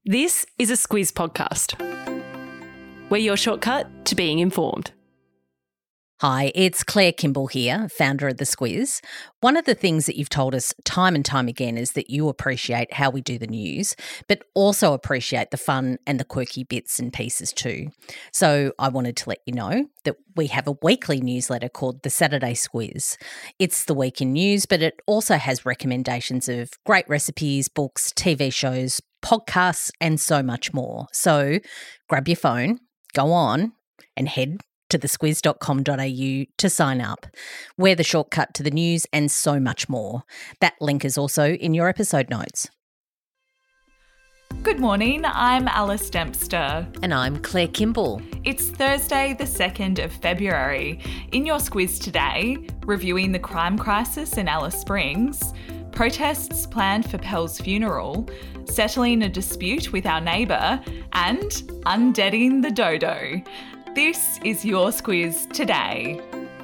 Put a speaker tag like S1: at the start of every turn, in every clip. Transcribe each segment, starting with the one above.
S1: This is a Squiz podcast. We're your shortcut to being informed.
S2: Hi, it's Claire Kimball here, founder of The Squiz. One of the things that you've told us time and time again is that you appreciate how we do the news, but also appreciate the fun and the quirky bits and pieces too. So I wanted to let you know that we have a weekly newsletter called The Saturday Squiz. It's the week in news, but it also has recommendations of great recipes, books, TV shows, podcasts, and so much more. So grab your phone, go on and head to thesquiz.com.au to sign up. We're the shortcut to the news and so much more. That link is also in your episode notes.
S3: Good morning, I'm Alice Dempster.
S2: And I'm Claire Kimball.
S3: It's Thursday, the 2nd of February. In your Squiz today, reviewing the crime crisis in Alice Springs, protests planned for Pell's funeral, settling a dispute with our neighbour, and undeading the dodo. This is your Squiz today.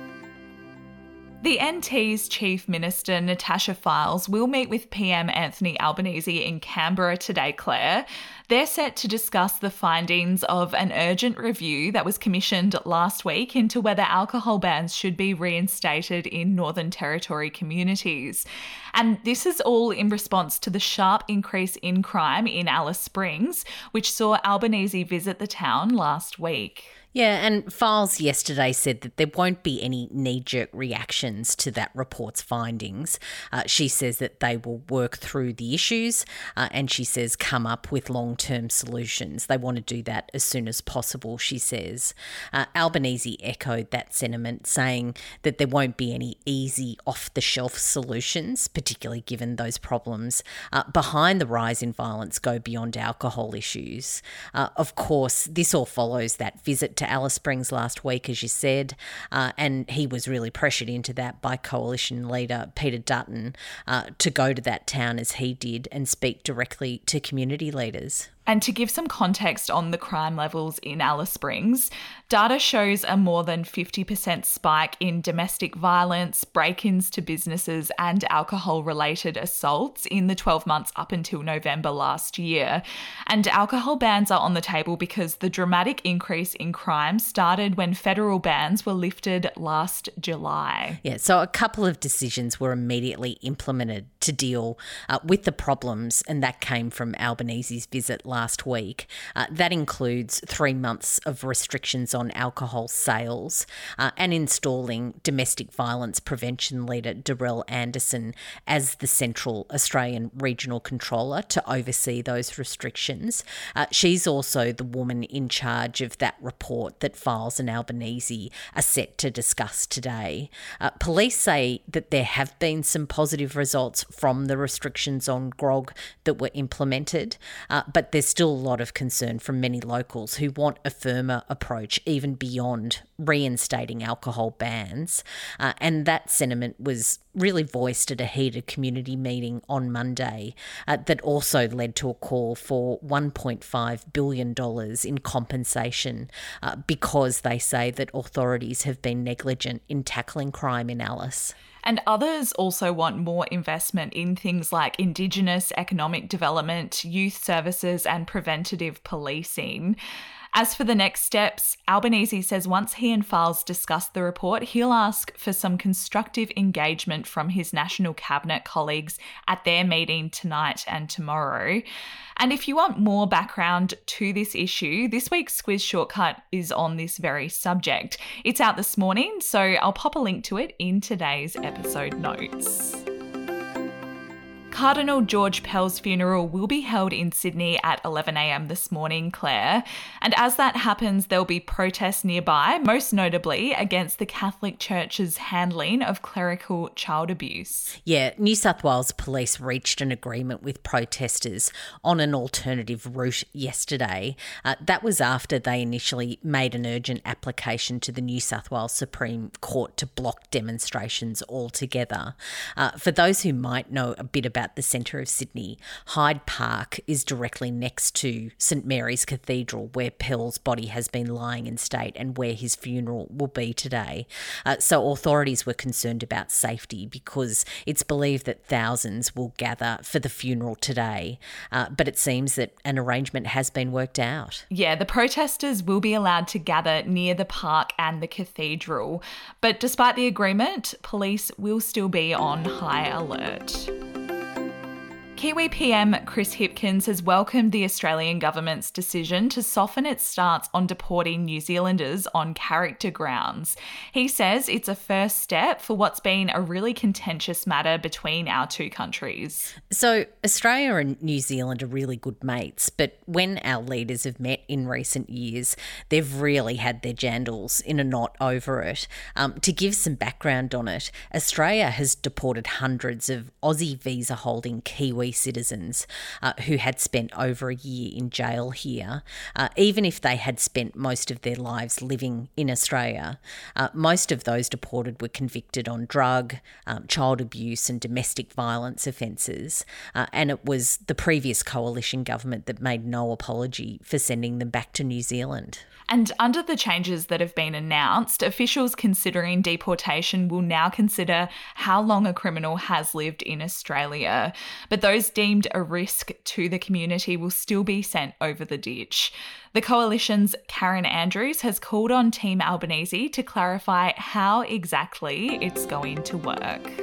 S3: The NT's Chief Minister Natasha Fyles will meet with PM Anthony Albanese in Canberra today, Claire. They're set to discuss the findings of an urgent review that was commissioned last week into whether alcohol bans should be reinstated in Northern Territory communities. And this is all in response to the sharp increase in crime in Alice Springs, which saw Albanese visit the town last week.
S2: Yeah, and Fyles yesterday said that there won't be any knee-jerk reactions to that report's findings. She says that they will work through the issues and she says come up with long-term solutions. They want to do that as soon as possible, she says. Albanese echoed that sentiment, saying that there won't be any easy off-the-shelf solutions, particularly given those problems behind the rise in violence go beyond alcohol issues. Of course, this all follows that visit to Alice Springs last week, as you said, and he was really pressured into that by Coalition leader Peter Dutton to go to that town as he did and speak directly to community leaders.
S3: And to give some context on the crime levels in Alice Springs, data shows a more than 50% spike in domestic violence, break-ins to businesses and alcohol-related assaults in the 12 months up until November last year. And alcohol bans are on the table because the dramatic increase in crime started when federal bans were lifted last July.
S2: Yeah, so a couple of decisions were immediately implemented to deal with the problems, and that came from Albanese's visit last week. That includes 3 months of restrictions on alcohol sales and installing domestic violence prevention leader Darrell Anderson as the Central Australian Regional Controller to oversee those restrictions. She's also the woman in charge of that report that Fyles and Albanese are set to discuss today. Police say that there have been some positive results from the restrictions on grog that were implemented, but there's still a lot of concern from many locals who want a firmer approach even beyond reinstating alcohol bans. And that sentiment was really voiced at a heated community meeting on Monday that also led to a call for $1.5 billion in compensation because they say that authorities have been negligent in tackling crime in Alice.
S3: And others also want more investment in things like Indigenous economic development, youth services and preventative policing. As for the next steps, Albanese says once he and Fyles discuss the report, he'll ask for some constructive engagement from his National Cabinet colleagues at their meeting tonight and tomorrow. And if you want more background to this issue, this week's Squiz Shortcut is on this very subject. It's out this morning, so I'll pop a link to it in today's episode notes. Cardinal George Pell's funeral will be held in Sydney at 11 a.m. this morning, Claire. And as that happens, there'll be protests nearby, most notably against the Catholic Church's handling of clerical child abuse.
S2: Yeah, New South Wales Police reached an agreement with protesters on an alternative route yesterday. That was after they initially made an urgent application to the New South Wales Supreme Court to block demonstrations altogether. For those who might know a bit about about the centre of Sydney. Hyde Park is directly next to St Mary's Cathedral, where Pell's body has been lying in state and where his funeral will be today. So authorities were concerned about safety because it's believed that thousands will gather for the funeral today. But it seems that an arrangement has been worked out.
S3: Yeah, the protesters will be allowed to gather near the park and the cathedral. But despite the agreement, police will still be on high alert. Kiwi PM Chris Hipkins has welcomed the Australian government's decision to soften its stance on deporting New Zealanders on character grounds. He says it's a first step for what's been a really contentious matter between our two countries.
S2: So Australia and New Zealand are really good mates, but when our leaders have met in recent years, they've really had their jandals in a knot over it. To give some background on it, Australia has deported hundreds of Aussie visa-holding Kiwi citizens who had spent over a year in jail here, even if they had spent most of their lives living in Australia. Most of those deported were convicted on drug, child abuse and domestic violence offences, and it was the previous coalition government that made no apology for sending them back to New Zealand.
S3: And under the changes that have been announced, officials considering deportation will now consider how long a criminal has lived in Australia. But those deemed a risk to the community will still be sent over the ditch. The Coalition's Karen Andrews has called on Team Albanese to clarify how exactly it's going to work.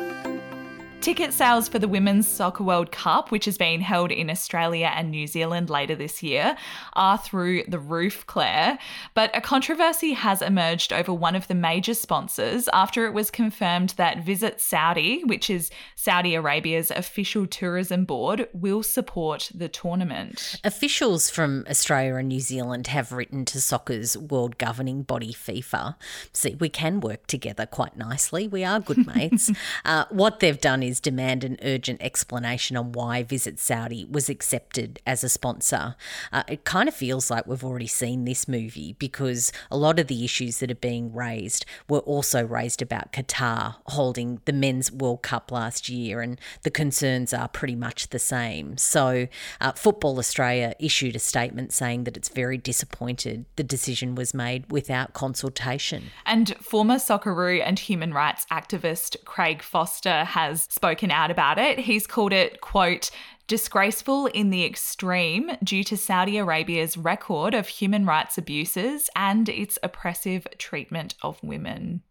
S3: Ticket sales for the Women's Soccer World Cup, which is being held in Australia and New Zealand later this year, are through the roof, Claire. But a controversy has emerged over one of the major sponsors after it was confirmed that Visit Saudi, which is Saudi Arabia's official tourism board, will support the tournament.
S2: Officials from Australia and New Zealand have written to soccer's world governing body, FIFA. See, we can work together quite nicely. We are good mates. What they've done is demand an urgent explanation on why Visit Saudi was accepted as a sponsor. It kind of feels like we've already seen this movie because a lot of the issues that are being raised were also raised about Qatar holding the Men's World Cup last year, and the concerns are pretty much the same. So Football Australia issued a statement saying that it's very disappointed the decision was made without consultation.
S3: And former Socceroo and human rights activist Craig Foster has spoken out about it. He's called it, quote, disgraceful in the extreme due to Saudi Arabia's record of human rights abuses and its oppressive treatment of women.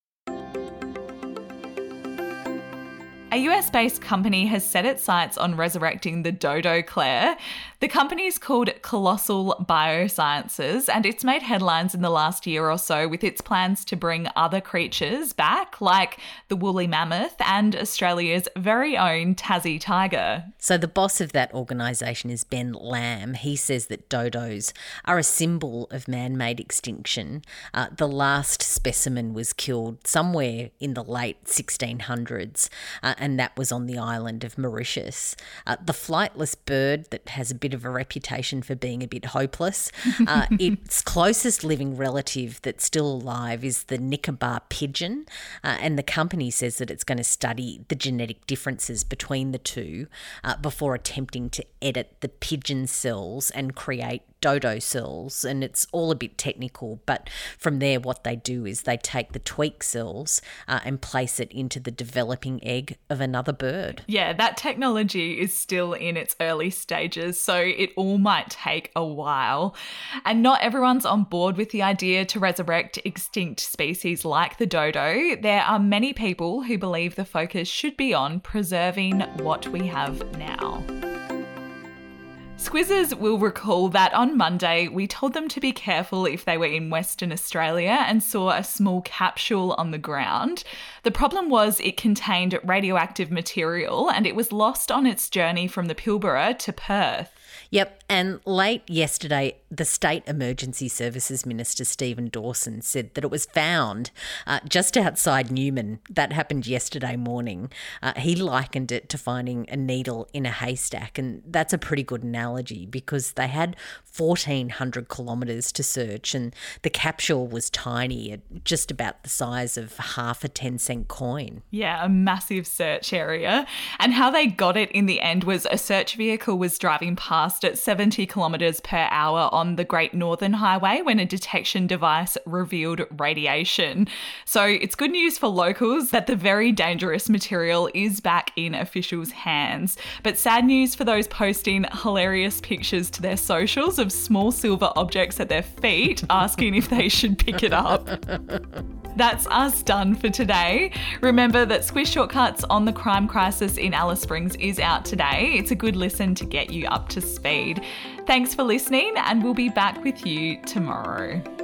S3: A US-based company has set its sights on resurrecting the dodo, Claire. The company is called Colossal Biosciences, and it's made headlines in the last year or so with its plans to bring other creatures back, like the woolly mammoth and Australia's very own Tassie tiger.
S2: So the boss of that organisation is Ben Lamb. He says that dodos are a symbol of man-made extinction. The last specimen was killed somewhere in the late 1600s. And that was on the island of Mauritius. The flightless bird that has a bit of a reputation for being a bit hopeless, its closest living relative that's still alive is the Nicobar pigeon, and the company says that it's going to study the genetic differences between the two before attempting to edit the pigeon cells and create dodo cells, and it's all a bit technical, but from there what they do is they take the tweak cells and place it into the developing egg of another bird.
S3: Yeah, that technology is still in its early stages, so it all might take a while. And not everyone's on board with the idea to resurrect extinct species like the dodo. There are many people who believe the focus should be on preserving what we have now. Squizzers will recall that on Monday we told them to be careful if they were in Western Australia and saw a small capsule on the ground. The problem was it contained radioactive material and it was lost on its journey from the Pilbara to Perth.
S2: Yep, and late yesterday, the State Emergency Services Minister, Stephen Dawson, said that it was found just outside Newman. That happened yesterday morning. He likened it to finding a needle in a haystack, and that's a pretty good analogy because they had 1,400 kilometres to search, and the capsule was tiny, at just about the size of half a 10-cent coin.
S3: Yeah, a massive search area. And how they got it in the end was a search vehicle was driving past at 70 kilometres per hour on the Great Northern Highway when a detection device revealed radiation. So it's good news for locals that the very dangerous material is back in officials' hands. But sad news for those posting hilarious pictures to their socials of small silver objects at their feet, asking if they should pick it up. That's us done for today. Remember that Squiz Shortcuts on the crime crisis in Alice Springs is out today. It's a good listen to get you up to speed. Thanks for listening, and we'll be back with you tomorrow.